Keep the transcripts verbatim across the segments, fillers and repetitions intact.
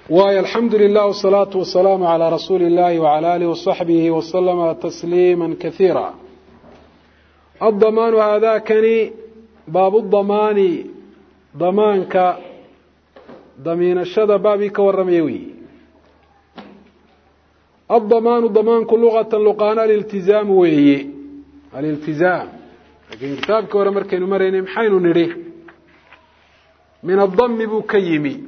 والحمد لله والصلاة والسلام على رسول الله وعلى آله وصحبه وسلم تسليما كثيرا. الضمان هذا كان باب الضمان ضمانك ضمين الشذا بابك والرميوي. الضمان ضمانك لغة لقانا الالتزام وهي الالتزام، لكن كتابك ورمرك نمرين محين نريه من الضم بكيمي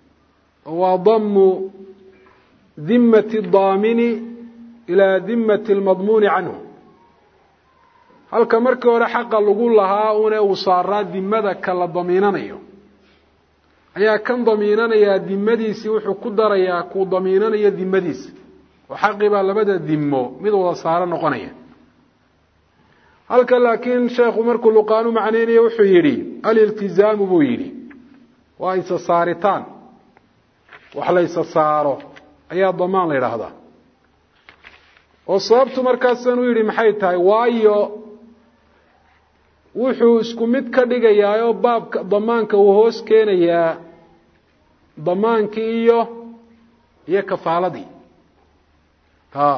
وضم ذمة الضامن إلى ذمة المضمون عنه. هل كمرك ولا حق لقول لها أنا وصارات ذمتك للضمينانيو أيا كان ضمينان يا ذمديسي وحو قدر يا كو ضمينان يا ذمديسي وحقب لبدا ذمو مid wada saaran noqonaya. halka laakiin sheekhu markuu luqaanu macneeyo wuxuu yiri al-iltizaamu buu yiri waa isa saaritaan wax la isa saaro ayaa damaan la yiraahdaa. oo sababtu markaas uu yiri maxay tahay waayo wuxuu isku mid ka dhigayaa baabka damaanka uu hoos keenayaa damaankii iyo iyo kafaaladii. ها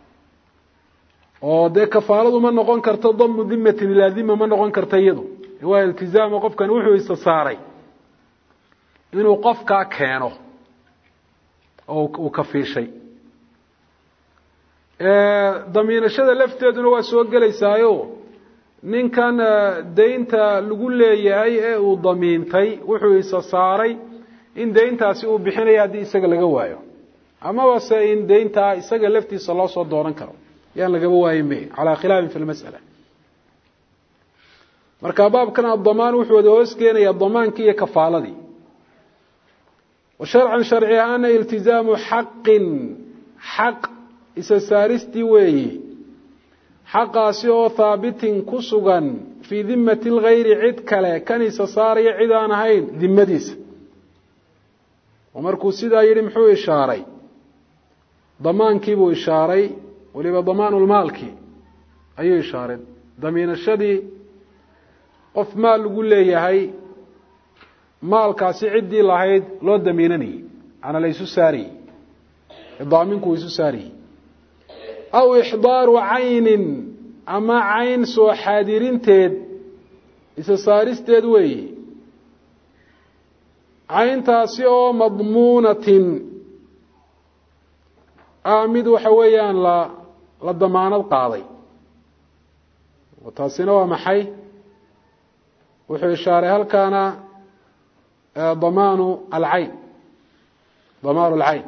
oo de kafaaladu ma noqon karto damu dhimmatin ila dhimma ma noqon karto iyadu waa iltizaam qofkan wuxuu isa saaray inuu qofka keeno oo uu ka fiishay ee damiinashada lafteeduna waa soo galeysaayo ninkan deynta lagu leeyahay ee uu damiintay wuxuu isa saaray in deyntaasi uu bixinayo hadii isaga laga waayo ama wase in deynta isaga laftiisa loo soo dooran karo yaan laga waayin be ala khilaaf fi mas'ala. marka baabkan ad-damaan wuxuu wada hoos keenaya damaanki iyo kafaaladii. wa shar'an shar'iyana iltizaamu haqqin haqq isa saaristi weeyi xaqaasi oo thaabitin ku sugan fi dhimmati al-ghayri cid kale kan isa saariyo cid aan ahayn dhimmadiisa. ومركو سيدا يري محو إشاري ضمان كيبو إشاري وليبا ضمان المالكي أي إشاري ضمين الشدي قف مال يقول لي هاي مالكا سعدي لهيد لو ضمينني أنا ليسو ساري الضامنكو يسو ساري أو إحضار عين أما عين سو حادرين تيد إسا ساريس تيد وي عينtaasi oo madmuunatin aamid waxa weeyaan la la damaanad qaaday. wataasina waa maxay wuxuu ishaaray halkaana damaanu al-ayn damaanu al-ayn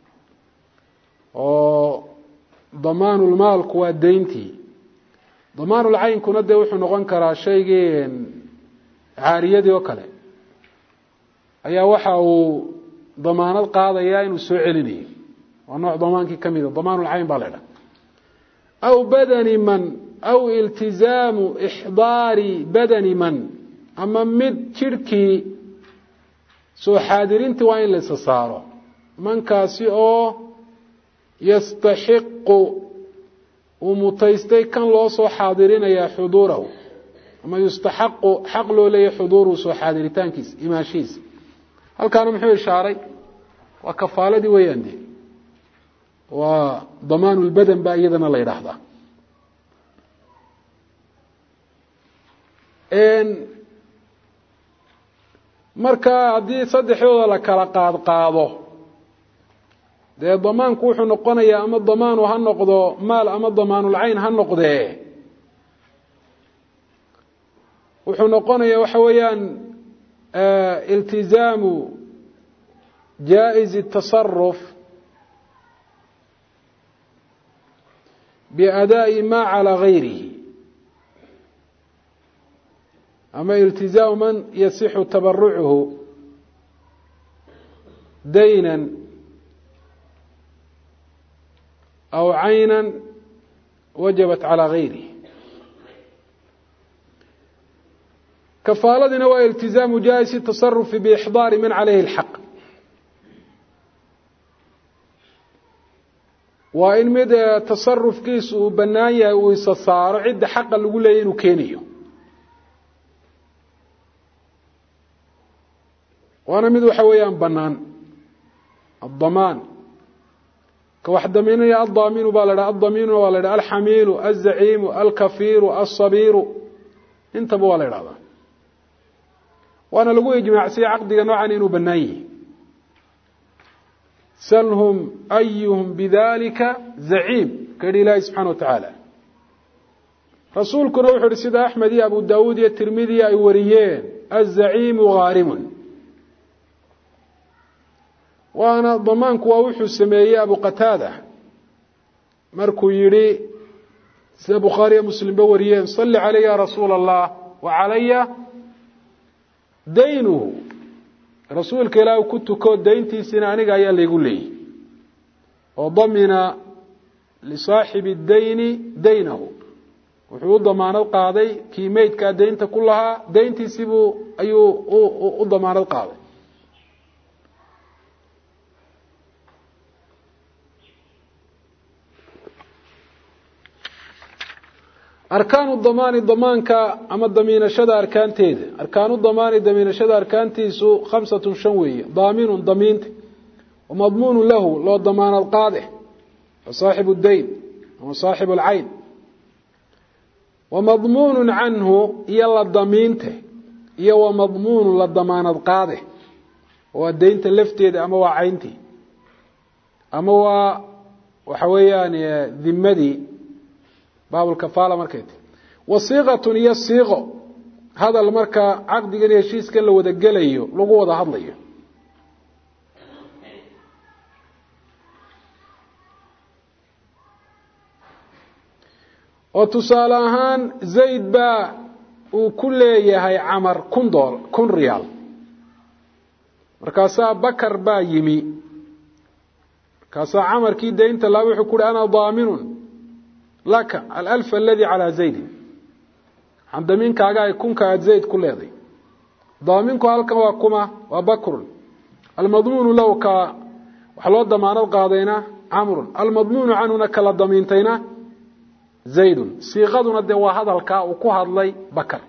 oo damaanu al-maal kuwa deyntii. damaanu al-ayn kuna de wuxuu noqon karaa shaygeen caariyadii oo kale ayaa waxa uu damaanad qaadaya inuu soo celinayo waa nooc damaankii kamid ah damaanul ayn baa leedahay. aw badani man aw iltizaamu ihdaari badani man ama mid jirkii soo xaadirintii waa in la saaro mankaasi oo yastaxiqu umutaystay kan loo soo xaadirinayaa xuduurahu ama yastaxiqu xaq loo leeyahay xuduuru soo xaadiritaankiis imaashiis. halkaana muxuu ishaaray waa kafaaladii weeyaan de waa damaanul badan ba iyadana la yiraahdaa. een marka hadii saddexdooda la kala qaad qaado de damaanku wuxuu noqonayaa ama damaanu ha noqdo maal ama damaanul ayn ha noqdee wuxuu noqonayaa waxa weeyaan التزام جائز التصرف بأداء ما على غيره أما التزام من يصح تبرعه دينا أو عينا وجبت على غيره. كفالتنا والتزام جائز التصرف بإحضار من عليه الحق. وإن مدى تصرف كيس وبنايا ويصصار عد حق اللي يقول له إنه كينيو وأنا مدى حويان بنان الضمان كواحد ضمينيا الضامن بالله الضمين ولا الحميل الزعيم الكفير الصبير انت بولا هذا وانا لقوا يجمع سي عقد نوعا انه بناي سلهم ايهم بذلك زعيم كدي الله سبحانه وتعالى رسولكم وحر سيد احمد يا ابو داود يا الترمذي اي وريين الزعيم غارم وانا ضمانك ووحو سميه ابو قتاده مركو يري سي بخاري مسلم بوريين صلي علي يا رسول الله وعلي دينه رسولك لا كنت كود دينتي سنانيغا ayaa leegu leeyay oo damina li saahibi ad-dayn daynahu wuxuu damaanad qaaday kiimeedka deynta kullaha deyntiisibu ayuu u damaanad qaaday أركان الضمان ضمانك أما الضمين شذا أركان تيد أركان الضمان ضمين شذا أركان تيسو خمسة شوية ضامن ضمينت ومضمون له لو الضمان القاضي وصاحب الدين وصاحب العين ومضمون عنه يلا ضمينته يو مضمون للضمان القاضي والدين تلفتيد أما وعينتي أما وحويان ذمدي باب الكفالة مركتي وصيغة هي الصيغة هذا المركة عقد قال يشيس كان لو دقليه لو وضع هضليه وتصالحان زيد با وكل يهي عمر كن دول كن ريال مركاسا بكر با يمي كاسا عمر كي دينت لا وحو كل أنا ضامن لك الألف الذي على زيد عند منك أجا يكون كاد زيد كل هذه ضامنك هلك وكما وبكر المضمون له ك وحلو ضمان القاضينا عمر المضمون عنه نكل الضمينتينا زيد صيغتنا دوا هذا الك وكو هدلي بكر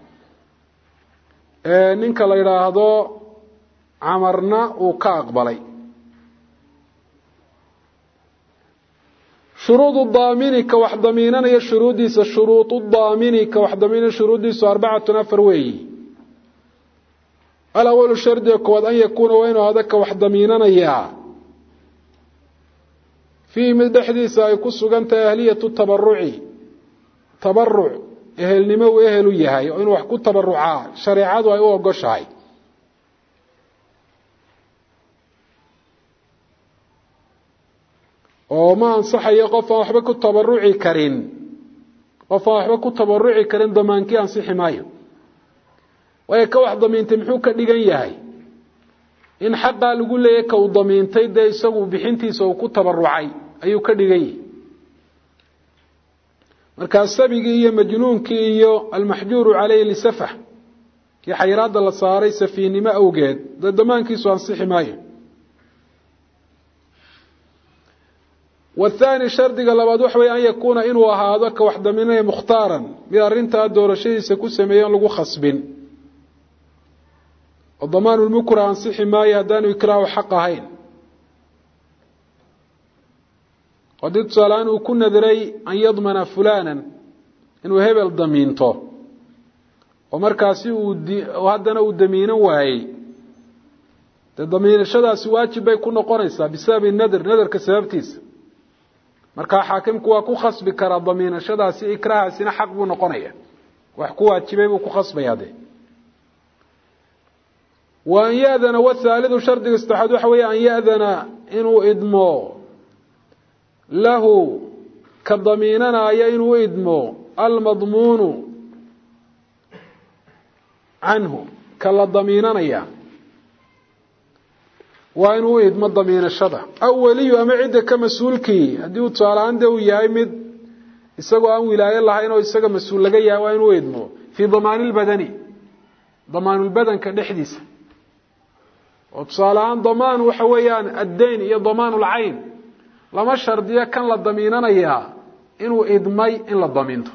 نينك لا يراهدو عمرنا وكا اقبلي شروط الضامن كوحد ضميننا هي شروطيس الشروط الضامن كوحد ضمين شروطيس أربعة نفر وي الأول الشرط يكون أن يكون وين هذا كوحد ضميننا يا في مدحديس يكون سجنت أهلية التبرع تبرع أهل نمو أهل يهاي وإن وحكو تبرعا شريعات وأيوه قشاي وما أنصحي قفا وحبا كتبرعي كرين قفا وحبا كتبرعي كرين ضمانكي أنصحي مايو ويكا واحد ضمين تمحوك لغن يهي إن حقا لقول ليكا وضمين تيدا يساقوا بحنتي سو كتبرعي أيو كدغي مركا السابقي مجنونكي المحجور عليه لسفح كي حيراد الله صاري سفيني ما أوجد ده ضمانكي سو أنصحي مايو والثاني شرط قال لبعض وحوي أن يكون إنه هذا كوحدة منه مختارا بأرنتها الدور الشيء سكو سميان لغو خصبين الضمان المكر عن صحي ما يهدان ويكراه حقهين وديت سالان وكنا ذري أن يضمن فلانا إنه هبل ضمينته ومركاسي وهدنا ودمينه وهي الضمين الشدى سواجب يكون قريسا بسبب الندر ندر كسببتيس marka xaakimku waa ku khasbi kara damiinashadaasi ikraahaasina xaq buu noqonaya wax ku waajibay buu ku khasbayade waan yaadana wasaalidu shardiga istaxad waxa weeye an yaadana inuu idmo lahu ka damiinana ay inuu idmo al madmuunu anhu kala damiinanaya وإن ويد ما ضمين الشرع أولي أما عدة كمسؤولكي هدي وتصال عنده ويايمد يسقوا أن ولاية الله إنه يسقى مسؤول لقيا وإن ويد مو في ضمان البدني ضمان البدن كالحديث وتصال عن ضمان وحويان الدين هي ضمان العين لما الشرطية كان للضميننا إياه إنه إدمي إن للضمينته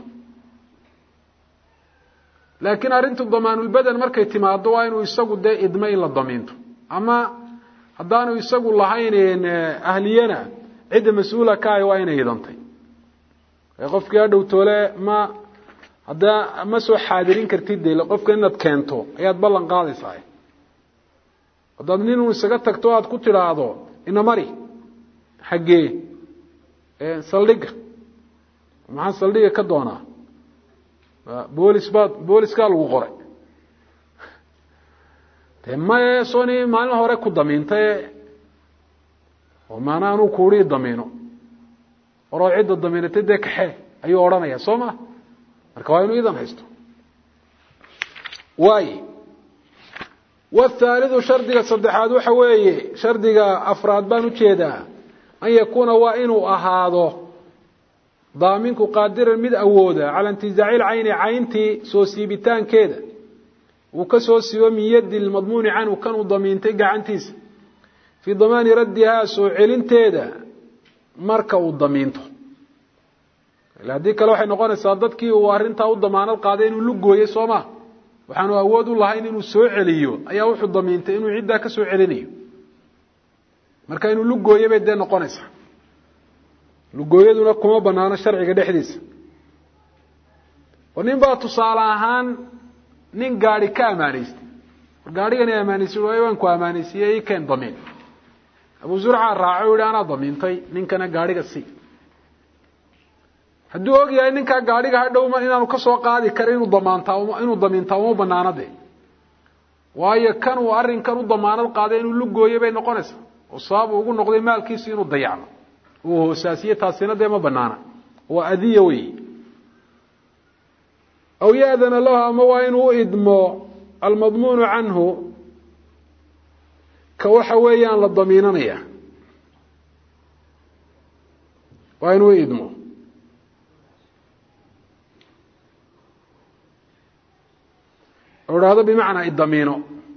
لكن أرنت ضمان البدن مركي تمادوا إنه يسقوا ده إدمي إن للضمينته أما haddaanu isagu lahayn ahliyana cidda mas-uula ka ah waa inay idantay qofkii hadhow toole ma hadda ma soo xaadirin kartid de qofka inaad keento ayaad ballan qaadaysaa haddaad nin uu isaga tagto aad ku tiraahdo ina mari xaggee saldhigga maxaa saldhigga ka doonaa boolis baad booliska lagu qoray de ma sooni maalin hore ku damiintay oo maana aanu kuuri damiino oo cidda damiinatay de kaxe ayuu oranaya Soomaa marka waa inuu idan haysto way والثالث شرطiga saddexaad waxa weeye shardiga afraad baan u jeedaa an yakuna waa inuu ahaado daaminku qaadiran mid awooda ala intizaa'il ayni aynti soo siibitaankeeda uu ka soo siibo miyadi madmuun aan uu kan u damiintay gacantiisa fi damaani raddiha soo celinteeda marka uu damiinto ilaadii kale waxay noqonaysaa dadkii uu arinta u damaanad qaaday inuu lugooyay Soomaa waxaanu awood u lahayn inuu soo celiyo ayaa wuxuu damiintay inuu cidda ka soo celinayo marka inuu lugooyo bay dee noqonaysaa lugooyaduna kuma banaano sharciga dhexdiisa oo nin baa tusaale ahaan nin gaari ka amaanaystay gaarigan ay amaanaysay waan ku amaanaysay kan damiin Abu Zur'a raaco uu ana damiintay ninkana gaariga si hadduu ogyahay ninka gaariga hadhow ma inaanu ka soo qaadi karin inuu damaantaa inuu damiintaa uma banaanade waayo kan uu arrinkan u damaanad qaaday inuu lugooyo bay noqonaysaa oo sabab ugu noqday maalkiisa inuu dayacmo oo hoosaasiye taasina de ma banaana waa adiya way aw yaadana lahu ama waa inuu idmo almadmuun anhu ka waxa weeyaan la damiinanaya waa inuu idmo هذا بمعنى الضمينه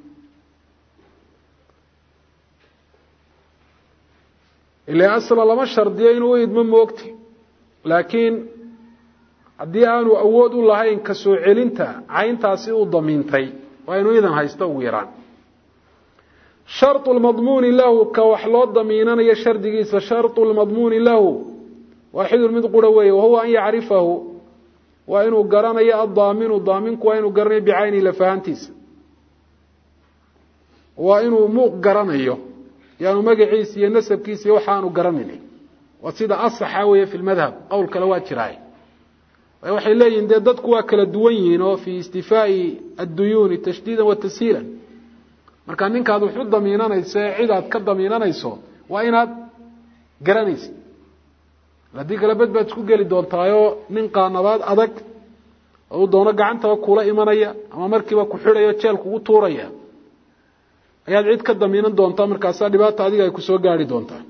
اللي أصل لما شرطيه إنه يدمن وقتي لكن haddii aanu awood u lahayn ka soo celinta cayntaasi uu damiintay waa inuu idan haysto ugu yaraan shartu almadmuun lahu ka wax loo damiinanayo shardigiisa shartu almadmuun lahu waaxid mid qura weeye wahuwa an yacrifahu waa inuu garanayo addaaminu daaminku waa inuu garanayo bicayni la fahantiisa waa inuu muuq garanayo yaanu magaciisa iyo nasabkiisa iyo waxaanu garanaynin waa sida asaxa weeye fi lmadhab qowl kale waa jiraay waxay leeyihiin dee dadku waa kala duwan yihiin oo fi istifaa'i adduyuuni tashdiidan wa tashiilan marka ninkaad wuxuu damiinanaysa cid aad ka damiinanayso waa inaad garanaysid haddii kale bad baad isku geli doontaayo nin qaanabaad adag oo doono gacantaba kula imanaya ama markiiba ku xidhayo jeel kugu tuuraya ayaad cid ka damiinan doontaa markaas dhibaato adiga ay ku soo gaari doontaa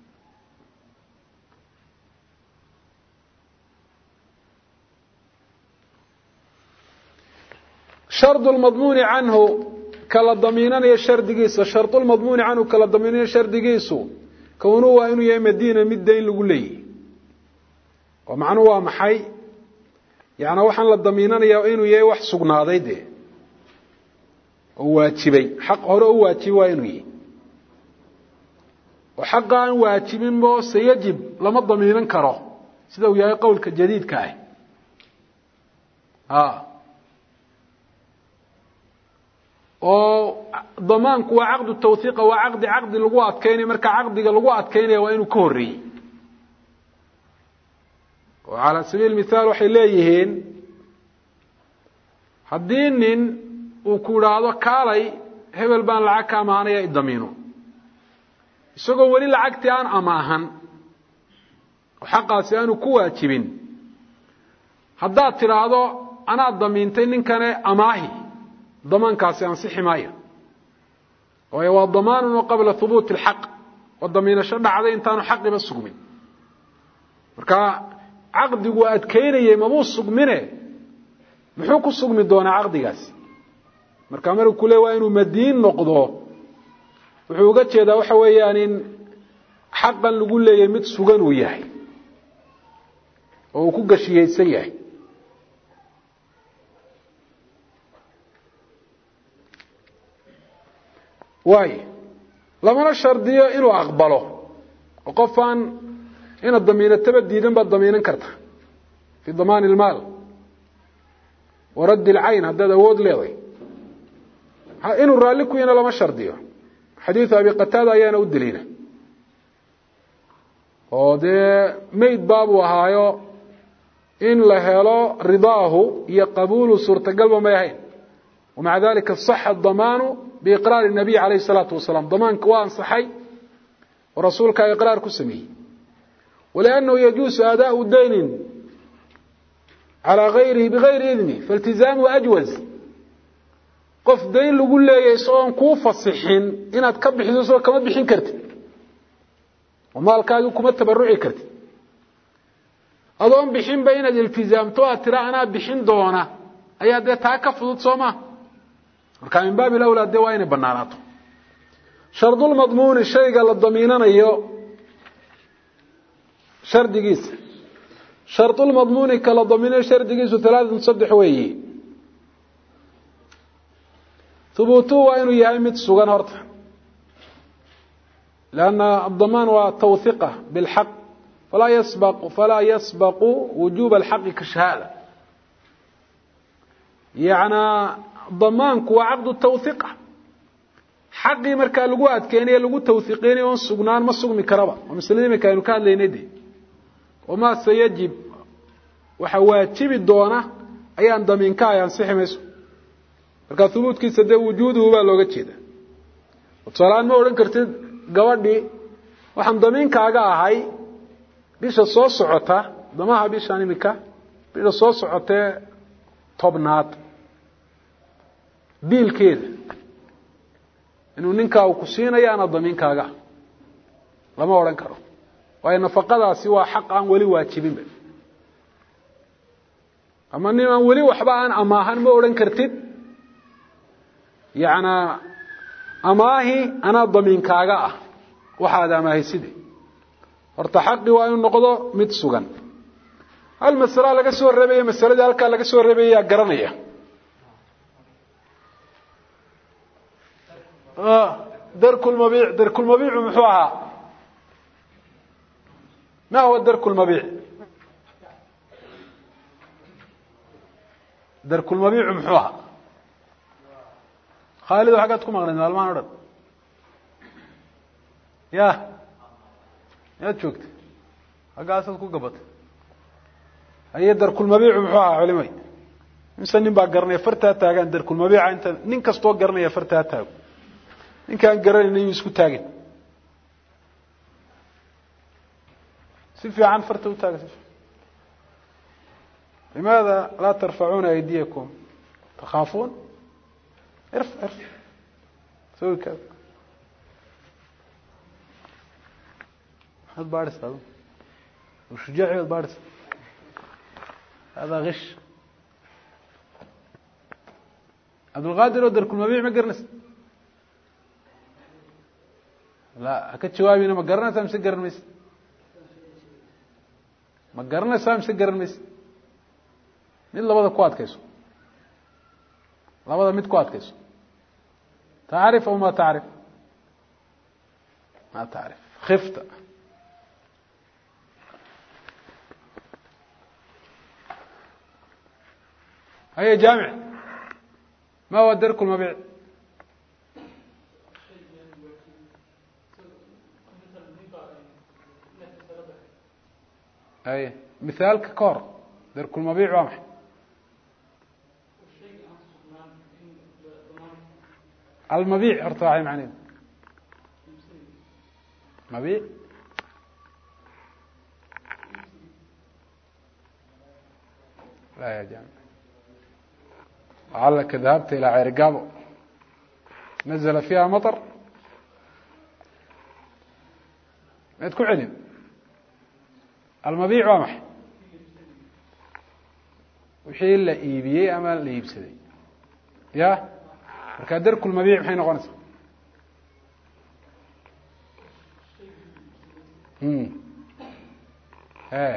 شرط المضمون عنه كلا ضميننا يشردقيس شرط المضمون عنه كلا ضميننا يشردقيسو كونه وإنه يا مدينة مدين لقولي ومعنى هو محي يعني وحن للضميننا يا إنه يا وح سقنا ضيده هو تبي حق هو هو تبي وإنه وحق عن واتبي ما سيجب لما الضميننا كره سيدا ويا قول كجديد كاي آه oo damaanku waa aqd tawthiq waa aqd aqd lagu adkeeyay marka aqdiga lagu adkeeyay waa inuu ka horeeyay oo ala sabiil misaal waxay leeyihiin hadii nin uu ku raado kaalay hebel baan lacag ka amaanaya idamiino isagoo wali lacagti aan amaahan oo xaqaasi aanu ku waajibin hadaa tiraado ana damiintay ninkane amaahi ضمان كاسي أنصحي مايا وهو ضمان قبل ثبوت الحق والضمين الشرع عليه انتانو حق بس سقمين مركا عقد وأدكيني مبوس سقمينه محوك السقمين دون عقد قاسي مركا مرو كله وينو مدين نقضه وحوقات يدا وحويان حقا لقول لي يمد سقن وياهي وكوكا شيء سياهي واي lamana shardiyo inuu aqbalo qofan ina damiinataba diidan ba damiinan karta fi damaan almaal ورد العين هذا awood leeday inuu raali ku yana lama shardiyo xadiis abi qatada ayana u dilina oo de meed baabu ahaayo in la helo ridaahu iyo qabuulu suurtagalba ma yahayn ومع ذلك صح الضمان بإقرار النبي عليه الصلاة والسلام ضمان كوان صحي ورسولك إقرار كسمي ولأنه يجوز أداء الدين على غيره بغير إذنه فالتزامه أجوز قف دين لقول له يسوان كوفة الصحين إنها تكبح يسوان كما بحين كرت وما الكادو كما التبرعي كرت أظن بحين بين الالتزام توها ترى أنا بحين دونا أي هذا تاكفضت صوما وكان من باب الأولى الدوائن بناناته شرط المضمون الشيء قال الضمينان أيو شرط قيس شرط المضمون كلا ضمين شرط قيس ثلاثة نصدح ويه ثبوته وإنه يهمت سوغان هرطة لأن الضمان والتوثيقة بالحق فلا يسبق فلا يسبق وجوب الحق كشهادة يعني ضمانك وعقد التوثيقة حقي مركا لغو أدكيني لغو توثيقيني ونسقنان ما سقمي كربا ومثل ذلك كانوا كان ليندي وما سيجب وحواتب الدونة أيان ضمينكا ينصحي ميسو marka thubutkiisa de wujuuduhu baa looga jeeda wasalaan ma oran kartid gabadhi waxaan damiinkaaga ahay bisha soo socota damaha bisha nimika bisha soo socotee tobnaad diilkeeda inuu ninka uu ku siinayo ana damiinkaaga lama oran karo way nafaqadaasi waa xaq aan wali waajibin ama nin aan wali waxba aan amaahan ma oran kartid يعني أماهي أنا ضمين كاغا وحاذا ما هي سيدي ارتحقي وأن النقضة متسوغا المسألة لك سوى الربية مسألة ذلك لك سوى الربية قرنية آه درك المبيع درك المبيع ومحوها ما هو درك المبيع درك المبيع ومحوها خالد وحقتكم أغنى المان ورد يا يا تشوكت حقاستكم قبط هي در كل مبيع ومحوها علمي إنسان نبقى قرنية فرتها تاقان در كل مبيع أنت ننكستوا قرنية فرتها تاق إن كان قرنية نيسكو تاقين سيفي عن فرته تاق لماذا لا ترفعون أيديكم تخافون ارفع ارفع سوي كذا هذا بارس هذا وشجاعي هذا بارس هذا غش عبد القادر ودر كل مبيع ما قرنس لا أكيد شوابي ما قرنس أمس قرنس ما قرنس أمس قرنس إلا بدأ قوات كيسو لا بدأ ميت قوات كيسو تعرف أو ما تعرف ما تعرف خفت هيا جامع ما هو درك المبيع أي مثال ككور درك المبيع وامح المبيع ارتاعي معني مبيع لا يا جامع لعلك ذهبت إلى عرقابو نزل فيها مطر ما تكون علم المبيع وامح وحي إلا إيبيي أما اللي يبسدي يا marka darku mabiic maxay noqonaysaa hmm eh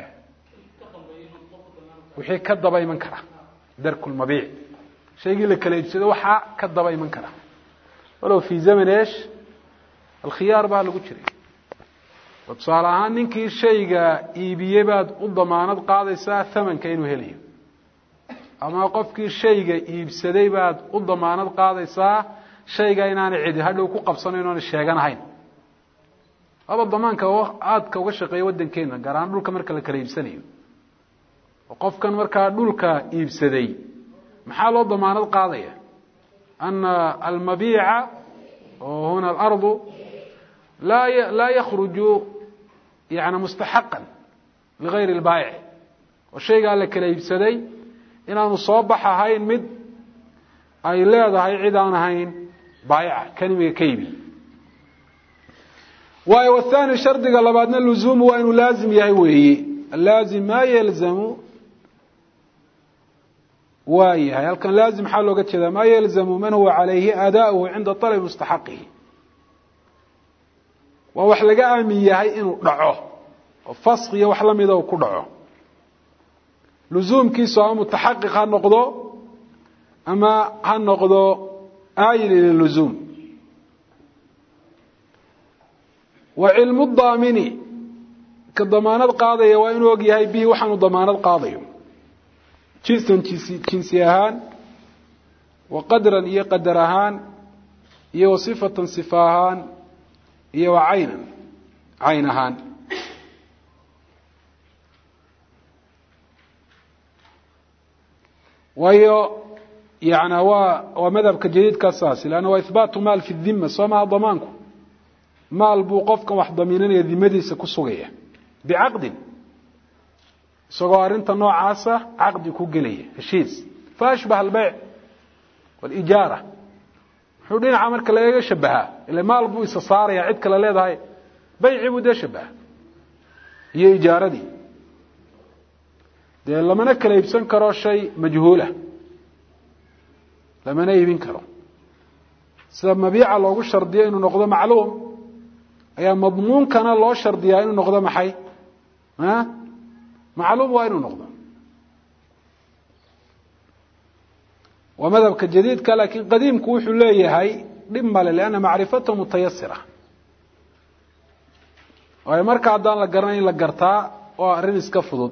wixii ka daba iman kara darku mabiic shaygii la kala iibsado waxa ka daba iman kara walow fi zaman ايش الخيار baa lagu jiray وتصال ahaan ninkii shayga iibiyay baad u damaanad qaadaysaa thamanka inuu helayo ama qofkii shayga iibsaday baad u damaanad qaadaysaa shayga inaan cid hadhow ku qabsanayn oo sheeganahayn aba damaanka aad ka uga shaqeeyo wadankeena garaan dhulka marka la kala iibsanayo qofkan marka dhulka iibsaday maxaa loo damaanad qaadaya anna al-mabi'a oo huna al-ardu la la yakhruju يعني مستحقا لغير البائع والشيء قال لك ليبسدي inaanu soo baxahayn mid ay leedahay cid aan ahayn baayica kalimiga kaybi waayo wathani shardiga labaadna luzuum waa inuu laazim yahay weeye laazim ma yalzamu waayahay halkan laazim xal looga jeedaa ma yalzamu man huwa alayhi adaa'uhu inda talab mustahaqihi waa wax laga aamin yahay inuu dhaco oo fasqiyo wax la mid ah ku dhaco لزومkiisu ama mutaxaqiq ha noqdo ama ha noqdo aayil ila luzum wa ilmu daamini ka damaanad qaadaya waa inuu og yahay bi waxaanu damaanad qaadayo jinsan jinsi ahaan wa qadran iyo qadar ahaan iyo sifatan sifa ahaan iyo aynan ayn ahaan وهي يعني هو ومذهب كجديد كاساسي لأنه إثبات مال في الذمة سواء ضمانكم مال بوقفك واحد ضمينين يذمدي سكسوغية بعقد صغار انت نوع عاسة عقد كوغلية هشيز فاشبه البيع والإجارة حولين عمل كلا يشبهها اللي مال بو يسصار يعد كلا ليد هاي بيع بو ده شبه هي إجارة دي dee lamana kala iibsan karo shay majhuula lamana iibin karo sida mabiica loogu shardiyo inuu noqdo macluum ayaa madmuunkana loo shardiyaa inuu noqdo maxay ha macluum waa inuu noqdo waa madhabka jadiidka laakiin qadiimku wuxuu leeyahay dhib male liana macrifatu mutayassira oo marka haddaan la garanayn la gartaa oo arrin iska fudud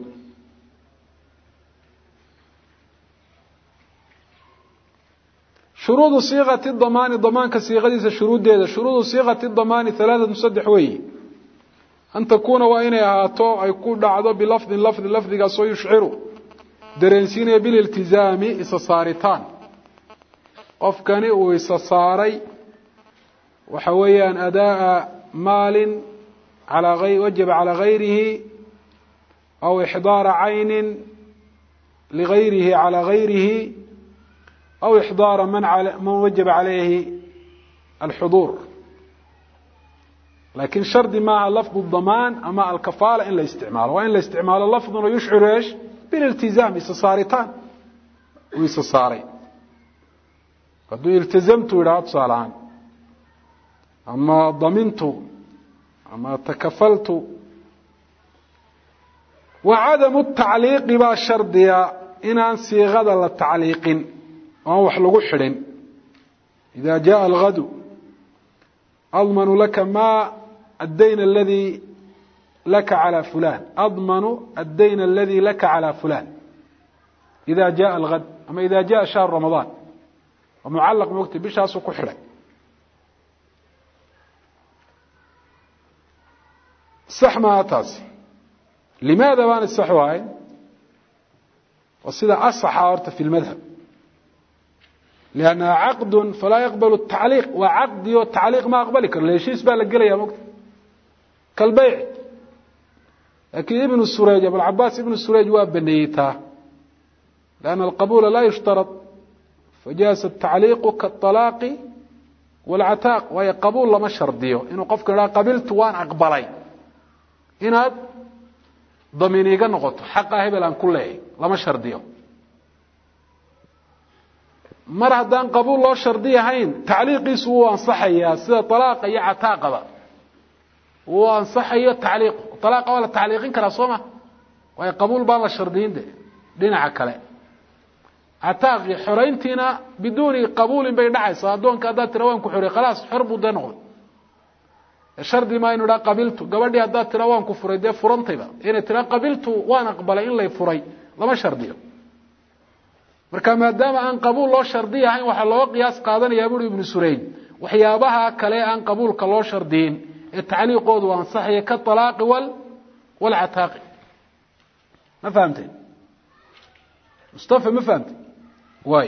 شروط صيغة الضمان ضمان كصيغة شروط ديدا شروط صيغة الضمان ثلاثة مصدح وي أن تكون وإنها تو يكون دعوة بلفظ لفظ لفظ قصو يشعره درنسين بالالتزام إسصارتان قفكني وإسصاري وحويا أداء مال على غير وجب على غيره أو إحضار عين لغيره على غيره أو إحضار من, على من وجب عليه الحضور لكن شرط مع لفظ الضمان أما الكفالة إن لا استعمال وإن لا استعمال اللفظ يشعر إيش بالالتزام إسصارتان وإسصاري قد التزمت إلى أتصالان أما ضمنت أما تكفلت وعدم التعليق بالشرط إن أنسي غدا للتعليق وهو حلقو حرين إذا جاء الغد أضمن لك ما الدين الذي لك على فلان أضمن الدين الذي لك على فلان إذا جاء الغد أما إذا جاء شهر رمضان ومعلق مكتب بشاسو كحرين صح ما أتاسي لماذا بان الصحوهاي وصيدا أصح أورت في المذهب لأنها عقد فلا يقبل التعليق وعقد والتعليق ما أقبلك ليش يسبق لك يا مكتب كالبيع لكن ابن السريج أبو العباس ابن السريج وابنيته لأن القبول لا يشترط فجاز التعليق كالطلاق والعتاق وهي قبول لما شرديه إنه قفك لا قبلت وان أقبلي إنه ضمينيقا نقط حقا هبلان كله لما شرديه mar haddaan qabuul loo shardiy ahayn tacliiqiisu wuu ansaxayaa sida talaaqa iyo cataaqaba wuu ansaxayo tacliiq talaaqa waa la tacliiqin karaa soo ma waayo qabuul baan la shardiyin de dhinaca kale cataaqi xorayntiina biduuni qabuulin bay dhacaysaa addoonka haddaad tira waan ku xoray khalaas xor buu dee noqday shardi ma inuu qabiltu gabadhii hadda tira waan ku furay de furantayba inay tira qabiltu waan aqbalay in lay furay lama shardiyo marka maadaama aan qabuul loo shardiyo ahayn waxa loo qiyaas qaadanayaa buu ibn Surayn waxyaabaha kale aan qabuulka loo shardiyin ee tacliiqoodu waan saxiix ka talaaq wal wal ataaq ma fahamtay mustafa ma fahamtay way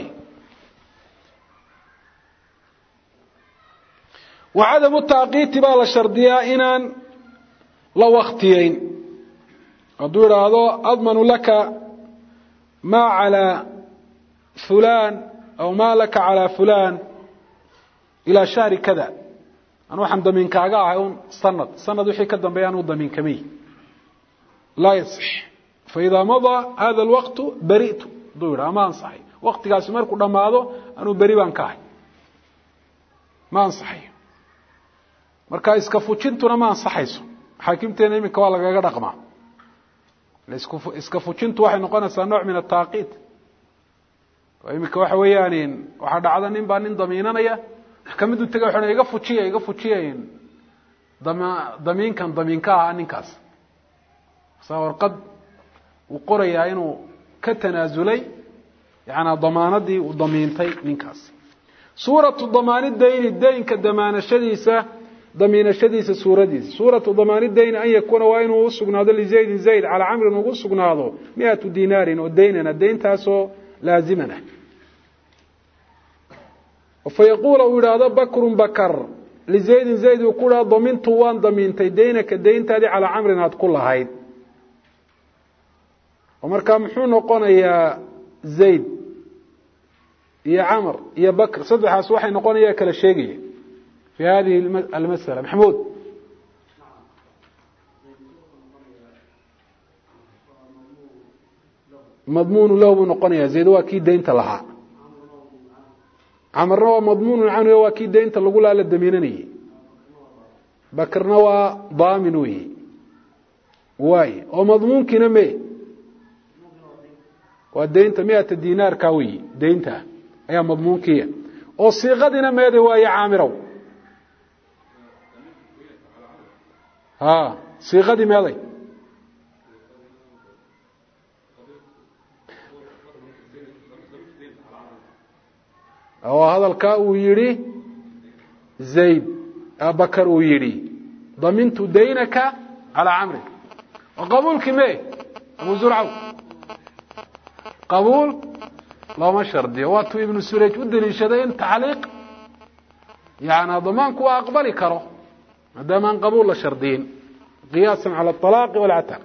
وعدم التعقيد بقى الشرطية إنان لو وقتين أدور هذا أضمن لك ما على فلان أو ما لك على فلان إلى شهر كذا أنا وحن ضمين كعجاء سند سند وحي كذا بيانه ضمين كمي لا يصح فإذا مضى هذا الوقت بريت دور أمان صحيح وقت قاسم مركو لما هذا أنا بريبان كاي ما صحيح marka iska fujintuna ma ansaxayso xaakimteena iminka waa lagaga dhaqmaa isku iska fujintu waxay noqonaysaa nooc min at-taqid iminka waxa weeyaan waxa dhacda nin baa nin damiinanaya maxkamadu tagaa wuxuu iga fujiya iga fujiyeen dama damiinkan damiinka ah ninkaas sawarqad uu qorayaa inuu ka tanaasulay yaana damaanadii uu damiintay ninkaas suuratu damaanid dayni daynka damaanashadiisa ضمين الشديس سورة دي سورة ضمان الدين أن يكون وإنه سجناده لزيد زيد على عمر نقول سجناده مئة دينار والدين الدين تاسو لازمنا فيقول أولا بكر بكر لزيد زيد يقول ضمنت وان ضمنت دينك الدين تادي على عمر هتقول هاي ومر كان محون وقنا يا زيد يا عمر يا بكر صدح أسوحي نقول يا كلا شيء في هذه المسألة محمود مضمون له بنقنية زيد واكيد دينت لها عمرنا مضمون عنه واكيد دينت اللي قولها للدميناني بكرنا ضامنوه واي ومضمون كنمي ودينت مئة دينار كاوي دينتها هي مضمون كيه وصيغتنا ماذا واي عامرو ها صيغتي ماذا أو هذا الكاء يري زيد أبكر ويري ضمنت دينك على عمرو وقبول كمية أبو زرعو قبول لا ما شرط واتو ابن سوريج ودني شدين تعليق يعني ضمانك وأقبلي كره هذا من قبول شرطين قياسا على الطلاق والعتاق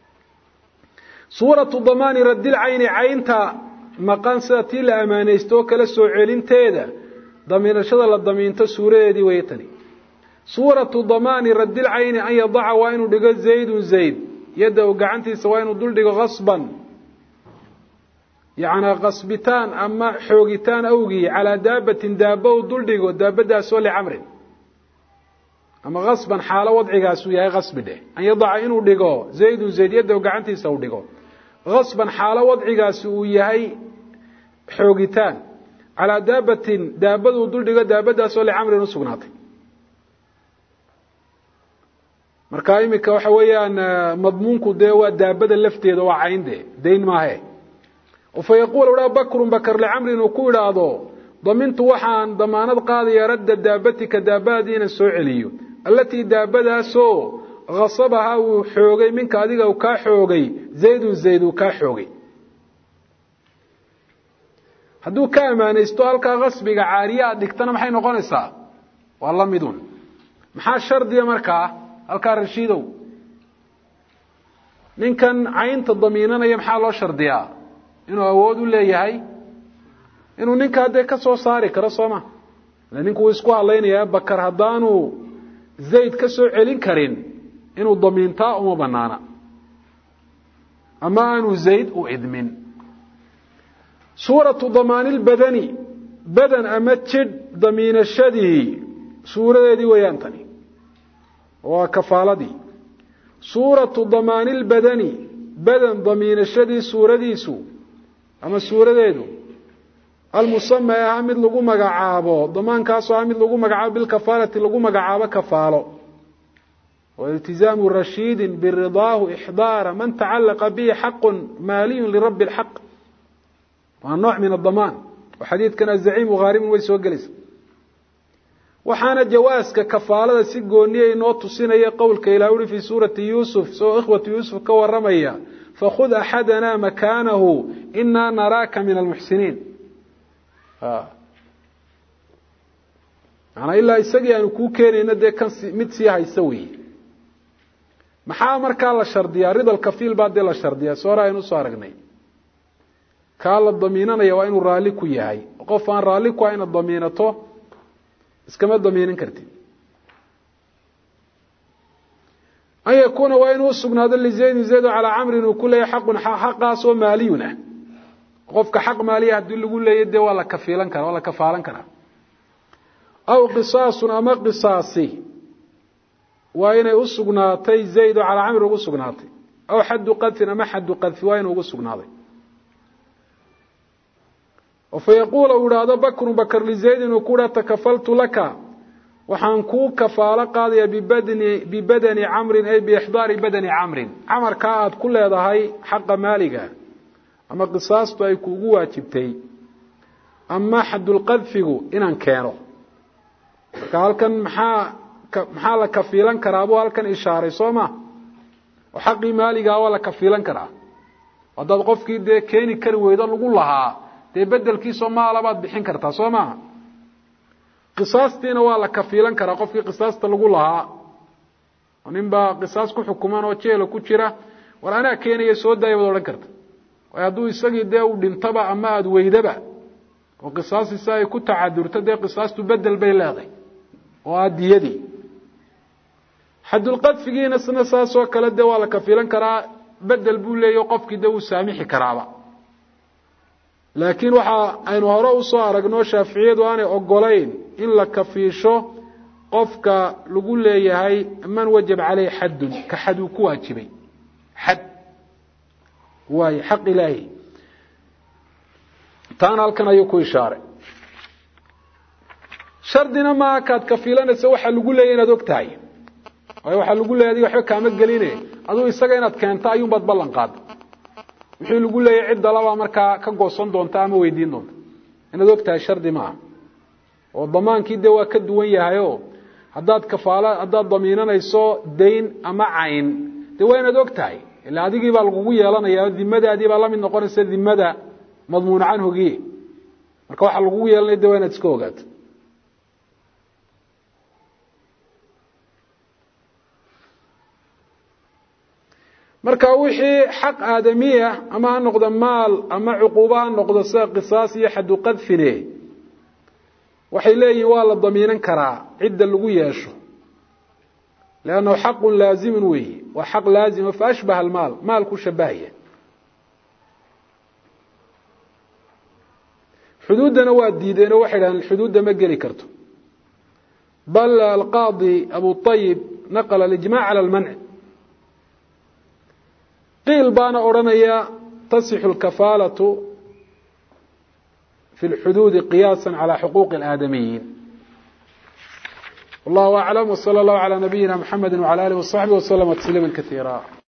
صورة الضمان رد العين عينتا مقان ساتي لأمانيستو كلا سوعلين تيدا ضمين الشضل الضمين تسورة دي ويتني صورة الضمان رد العين أن يضع وين دقى زيد زيد يده وقعنتي سوين دول دقى غصبا يعني غصبتان أما حوقتان أوقي على دابة دابة ودول دقى دابة دا سولي عمرين أما غصبا حالة وضعيقاسو يهي غصب ده أن يضع إنو دقو زيد زيد يده وقعنتي سو دقو غصبا حالة وضعيقاسو يهي حوقتان على دابة دابة ودول دقى دابة دا سولي عمرين وسقناطي marka imika waxa weeyaan madmuunku deewa daabada lafteeda waa caynde deyn ma ahay oo fayaqul wala bakr bakr li amrin oo ku iraado damintu waxaan damaanad qaadiya radda daabatika daabadiina soo celiyo allati daabadaaso qasabaha uu xoogay minka adiga uu ka xoogay zayd zayd uu ka xoogay haduu ka amaanaysto halka qasbiga caariya dhigtana maxay noqonaysaa waa la midun maxaa shardiya markaa halka rashiidow ninkan caynta damiinanaya maxaa loo shardiyaa inuu awood u leeyahay inuu ninka hadda ka soo saari karo sooma ninku isku haleynaya bakar hadaanu zayd ka soo celin karin inuu damiinta uma banaana ama aanu zayd u idmin suuratu damaanil badani badan ama jid damiinashadii suuradeedii wayantani وكفالدي سورة ضمان البدن بدن ضمين الشدي سورة ديسو أما سورة ديدو المسمى عامد لغو مقعابو ضمان كاسو عامد لغو مقعاب بالكفالة لغو مقعاب كفالو والتزام رشيد برضاه إحضار من تعلق به حق مالي لرب الحق، والنوع من الضمان. وحديث كان الزعيم غارم ويسوى جلس. وحان جواز ككفالة سيقونية نوت سنية قول كيلاوري في سورة يوسف سو إخوة يوسف كورمية فخذ أحدنا مكانه إنا نراك من المحسنين. آه. أنا إلا يسقي أن كوكيني ندي كان متسيها يسوي maxaa markaa la shardiyaa rida kafiil baa de la shardiyaa soora aynu soo aragnay ka la damiinanayo waa inuu raali ku yahay qof aan raali ku ahayn damiinato iskama damiinan kartid ay yakuna waa inuu sugnaado li zayd zayd ala amr inuu kulay xaqun xaqaas oo maaliyuna qofka xaq maaliya hadii lagu leeyahay de waa la kafiilan kara waa la kafaalan kara aw qisaasun ama qisaasi وإن أسقناتي زيد على عمرو أسقناتي أو حد قذف أما حد قذف وإن أسقناتي وفيقول أولاد بكر بكر لزيد وكورا تكفلت لك وحنكو كفالة قاضية ببدن, ببدن عمر أي بإحضار بدن عمر عمر كاد كل هذا هاي حق مالك أما قصاصته أي كوغوة تبتي أما حد القذف إن كانوا قال كان محا maxaa la kafiilan karaa buu halkan ishaaray sooma oo xaqi maaliga waa la kafiilan karaa wadad qofkii de keeni kar weedo lagu lahaa de bedelkiisa maal baad bixin kartaa sooma qisaastiina waa la kafiilan karaa qofkii qisaasta lagu lahaa ninba qisaas ku xukuman oo jeel ku jira war ana keenaya soo daayay oran karta way haduu isagii de u dhintaba ama aad weydaba oo qisaasi ay ku tacadurta de qisaastu bedel bay leedahay oo adiyadii حد القذف جينا سنة ساسوا كلا الدوالة كفيلا كرا بدل بولي يوقف كده وسامح كرابا لكن وحا أين هراء صار قنو شافعيد واني أقولين إلا كفيشو قفك لقول لي هاي من وجب عليه حد كحد كواجبي حد واي حق إلهي تانا الكنا يكو إشارة شردنا ما كاد كفيلنا سوحا لقول لي إنا دوكتاي way waxa lagu leeyahay waxba kaama galinay adoo isaga inaad keento ayuu bad ballan qaad wixii lagu leeyahay cid dalaba marka ka goosan doonta ama weydiin doonta inaad ogtahay shardi ma oo damaankii de waa ka duwan yahay oo hadaad kafaala hadaad damiinanayso deyn ama cayn de waa inaad ogtahay ilaa adigii baa lagu yeelanayaa dimadaadii baa la mid noqonaysa dimada madmuun canhugi marka waxa lagu yeelanay de waa inaad iska ogaato marka wixii xaq aadamiya ama noqdo maal ama cuquba noqdo sa qisaas iyo xad qadfine waxay leeyihiin waa la damiinan karaa cid lagu yeesho لانه حق لازم وي وحق لازم فاشبه المال مال كشباهيه حدودنا واديدنا وحيدان الحدود ما جري كرتو بل القاضي ابو الطيب نقل الاجماع على المنع قيل بانا أورانيا تصح الكفالة في الحدود قياسا على حقوق الآدميين والله أعلم وصلى الله على نبينا محمد وعلى آله وصحبه وسلم تسليما كثيرا.